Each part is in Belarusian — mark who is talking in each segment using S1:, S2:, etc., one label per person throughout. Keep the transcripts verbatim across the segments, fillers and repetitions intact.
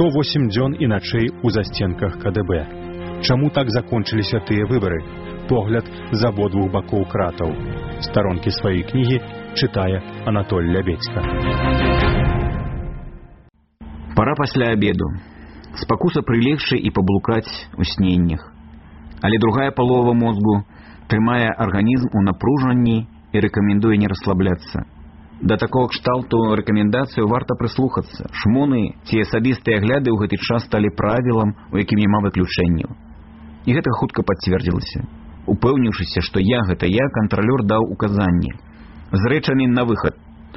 S1: сто восемь дзён і начэй у засценках ка дэ бэ. Чаму так закончыліся тыя выбары? Погляд з абодвух бакоў кратаў. Старонкі сваёй кнігі чытае Анатоль Лябедзька.
S2: Пора пасля абеду. Спакуса прылегчы і паблукаць у сненнях. Але другая палова мозгу трымае арганізм у напружанні і рэкамендуе не расслабляцца. Да такого кшталту рэкамендацыю варта прыслухацца. Шмоны ці асабістыя гляды ў гэты час сталі правілам, у якім няма выключэнняў. І гэта хутка пацвердзілася. Упэўніўшыся, што я гэта я, кантралёр даў указанне. З рэчамі на выхад.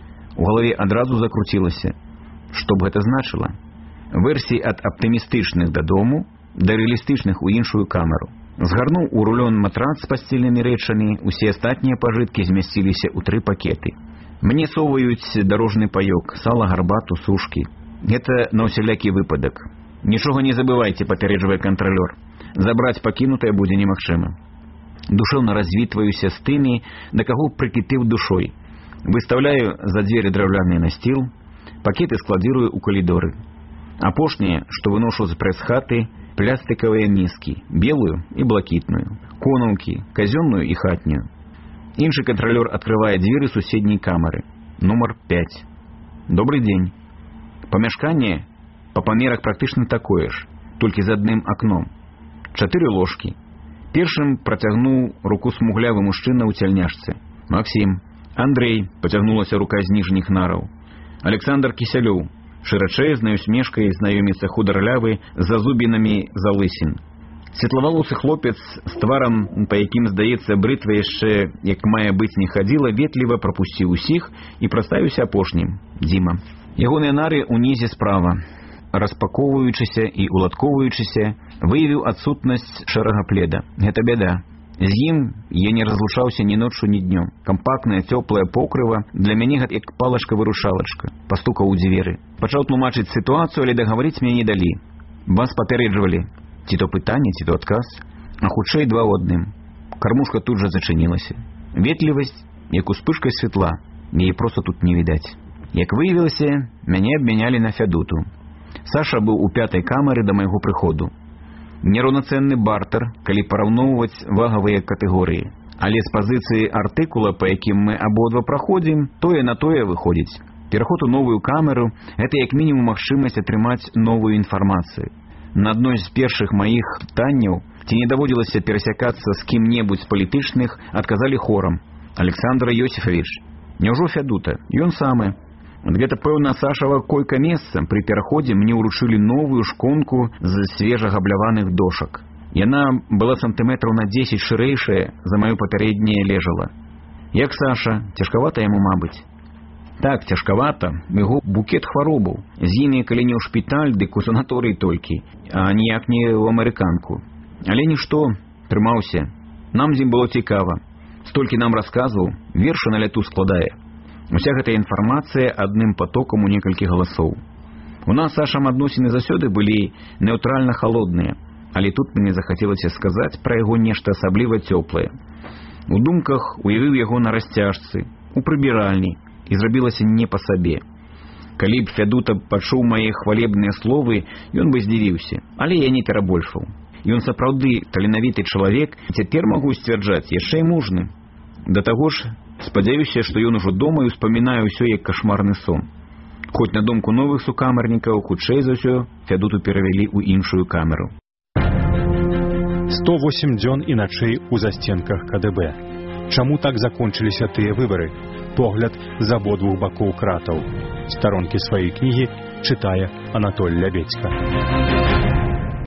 S2: У галаве адразу закруцілася. Што б гэта значыла? Версій ад аптымістычных дадому да рэалістычных у іншую камеру. Згарнуў у рулён матрац з пасцельнымі рэчамі, усе астатнія пажыткі змясціліся ў тры пакеты. Мне соваюць дарожны паёк, сала, гарбату, сушкі. Гэта на ўсялякі выпадак. Нічога не забывайце, папярэджвае кантралёр. Забраць пакінутае будзе немагчыма. Душэўна развітваюся з тымі, да каго прыкіпеў душой. Выстаўляю за дзверы драўляны насціл, пакеты складзірую ў калідоры. Апошняе, што выношу з прэс-хаты, плястыкавыя міскі, белую і блакітную, конаўкі, казённую і хатнюю. Іншы кантралёр адкрывае дзверы суседняй камеры. Нумар пяць. Добрый дзень. Памяшканне па памерах практычна такое ж, толькі з адным акном. Чатыры ложкі. Першым працягнуў руку смуглявы мужчына ў цяльняшцы. Максім. Андрэй, пацягнулася рука з ніжніх нараў. Александр Кісялёў, шырачэзнай усмешкай знаёміцца хударлявы з зазубінамі залысін. Светлавалосы хлопец з тварам, па якім, здаецца, брытва яшчэ, як мае быць, не хадзіла, ветліва прапусціў усіх і прадставіўся апошнім. Дзіма. Ягоныя нары ўнізе справа. Распакоўваючыся і уладкоўваючыся, выявіў адсутнасць шэрага пледа. Гэта бяда. З ім я не разлучаўся ні ноччу, ні днём. Кампактнае, цёплае покрыва для мяне гэта як палачка-вырушалачка. Пастукаў у дзверы. Пачаў тлумачыць сітуацыю, але дагаварыць мяне не далі. Вас папярэджвалі. Ці то пытанне, ці то адказ. А хутчэй два ў адным. Кармушка тут жа зачынілася. Ветлівасць, як успышкай святла. Яе проста тут не відаць. Як выявілася, мяне абмянялі на Фядуту. Саша быў у пятай камеры да майго прыходу. Нероўнацэнны бартэр, калі параўноўваць вагавыя катэгорыі. Але з пазіцыі артыкула, па якім мы абодва праходзім, тое на тое выходзіць. Пераход у новую камеру – гэта як мінімум магчымасць атрымаць новую інфармацыю. На адной з першых маіх пытанняў, ці не даводзілася перасякацца з кім-небудзь з палітычных, адказалі хорам. Александр Йосифович. Няўжо Фядута? Ён самы. Гэта, пэўна, Сашава койка-месца. Пры пераходзе мне ўручылі новую шконку з свежагабляваных дошак. Яна была сантыметраў на дзесяць шырэйшая за маю папярэдняе лежала. Як Саша? Цяжкавата яму, мабыць. Так, цяжкавата. Яго букет хваробаў. З імі, калі не ў шпіталь, дык у санаторый толькі, а ніяк не ў амерыканку. Але нішто, трымаўся. Нам з ім было цікава. Столькі нам расказваў, вершы на ляту складае. Уся гэтая інфармацыя адным патокам у некалькі галасоў. У нас з Сашам адносіны заўсёды былі неўтральна халодныя, але тут мне захацелася сказаць пра яго нешта асабліва цёплае. У думках уявіў яго на расцяжцы, у прыбіральні, і зрабілася не па сабе. Калі б Фядута пачуў мае хвалебныя словы, ён бы здзівіўся, але я не перабольшваў. Ён сапраўды таленавіты чалавек, цяпер магу сцвярджаць, яшчэ і мужны. Да таго ж, спадзяюся, што ён ужо дома і ўспамінае ўсё як кашмарны сон. Хоць на думку новых сукамернікаў, хутчэй за ўсё, Фядуту перавялі ў іншую камеру.
S1: сто восемь дзён і начэй у засценках ка дэ бэ. Чаму так закончыліся тыя выбары? Погляд з абодвух бакоў кратаў. Старонкі сваёй кнігі чытае Анатоль Лябедзька.